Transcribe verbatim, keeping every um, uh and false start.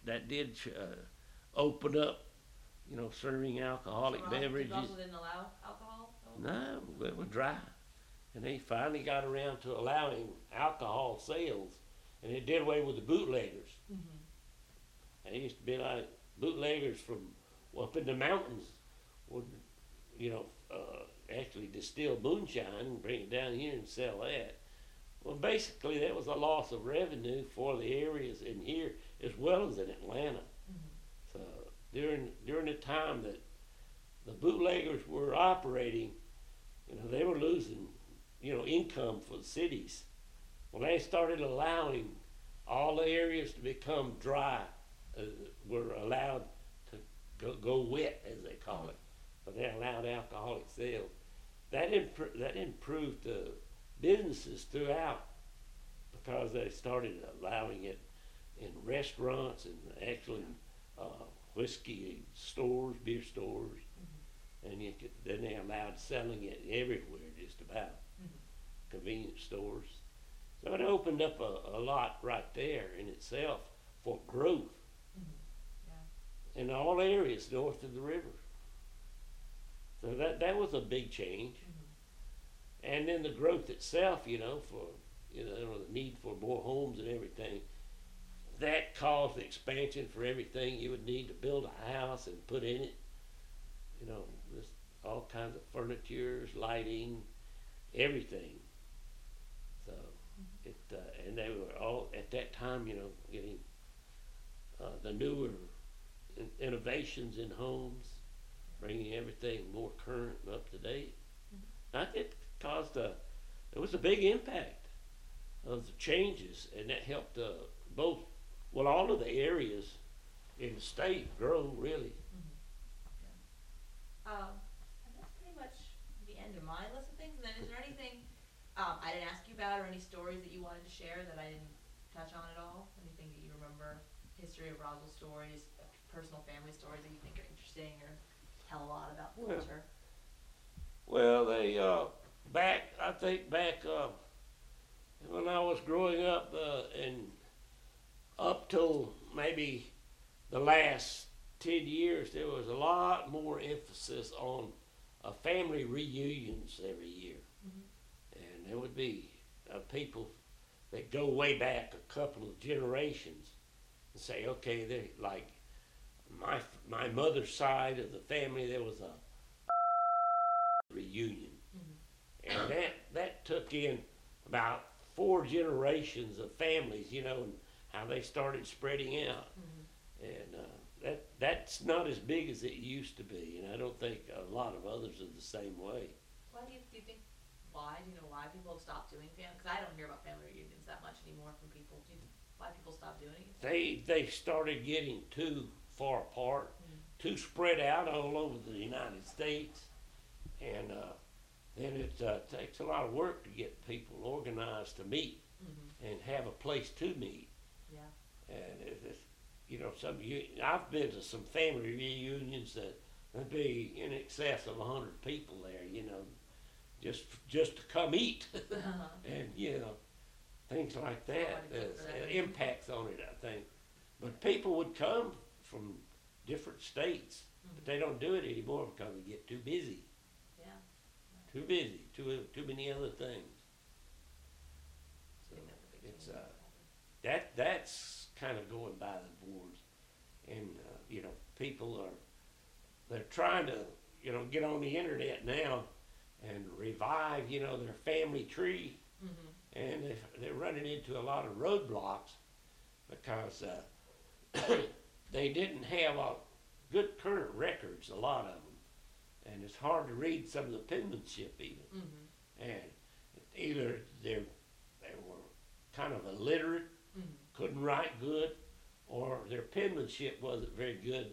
that did uh, open up, you know, serving alcoholic So beverages. Roswell didn't allow alcohol? No, it was dry. And they finally got around to allowing alcohol sales, and it did away with the bootleggers. Mm-hmm. And it used to be like bootleggers from up in the mountains would, you know, uh, actually distill moonshine and bring it down here and sell that. Well, basically, that was a loss of revenue for the areas in here as well as in Atlanta. Mm-hmm. So during during the time that the bootleggers were operating, you know, they were losing, you know, income for the cities. Well, they started allowing all the areas to become dry, uh, were allowed to go, go wet, as they call it, but they allowed alcoholic sales. That impro- that improved the businesses throughout because they started allowing it in restaurants and actually uh, whiskey stores, beer stores, Mm-hmm. and you could, then they allowed selling it everywhere, just about Mm-hmm. convenience stores. So it opened up a, a lot right there in itself for growth Mm-hmm. Yeah. in all areas north of the river. So that that was a big change. Mm-hmm. And then the growth itself, you know, for you know the need for more homes and everything, that caused the expansion for everything you would need to build a house and put in it. You know, this, all kinds of furnitures, lighting, everything. So it uh, and they were all at that time, you know, getting uh, the newer in- innovations in homes, bringing everything more current and up to date. Mm-hmm. I think it caused a, it was a big impact of the changes, and that helped uh, both, well, all of the areas in the state grow really. Mm-hmm. Yeah. Um, and that's pretty much the end of my list of things. And then is there anything um, I didn't ask you about or any stories that you wanted to share that I didn't touch on at all? Anything that you remember, history of Roswell stories, uh, personal family stories that you think are interesting or tell a lot about the Well, culture? Well, they uh, back, I think back uh, when I was growing up, uh, and up till maybe the last ten years, there was a lot more emphasis on uh, family reunions every year. Mm-hmm. And there would be uh, people that go way back a couple of generations and say, okay, they like my my mother's side of the family, there was a reunion, Mm-hmm. and that that took in about four generations of families, you know, and how they started spreading out, Mm-hmm. and uh, that that's not as big as it used to be, and I don't think a lot of others are the same way. Why do you, do you think, why, do you know why people have stopped doing family? Because I don't hear about family reunions that much anymore from people. Do you, why people stop doing it? They they started getting too far apart, Mm-hmm. too spread out all over the United States, and uh, then it uh, takes a lot of work to get people organized to meet Mm-hmm. and have a place to meet. Yeah. And it, it's, you know, some you, I've been to some family reunions that would be in excess of a hundred people there. You know, just just to come eat, Uh-huh. and you know, things like that. Somebody cook There's for that. uh, impacts on it, I think. But people would come from different states, but Mm-hmm. they don't do it anymore because they get too busy. Yeah. Too busy. Too too many other things. I think that's a big It's change. uh, that that's kind of going by the boards, and uh, you know, people are they're trying to you know get on the internet now and revive you know their family tree, Mm-hmm. and they, they're running into a lot of roadblocks because uh, they didn't have a good current records, a lot of them, and it's hard to read some of the penmanship even, Mm-hmm. and either they're they were kind of illiterate, Mm-hmm. couldn't write good, or their penmanship wasn't very good,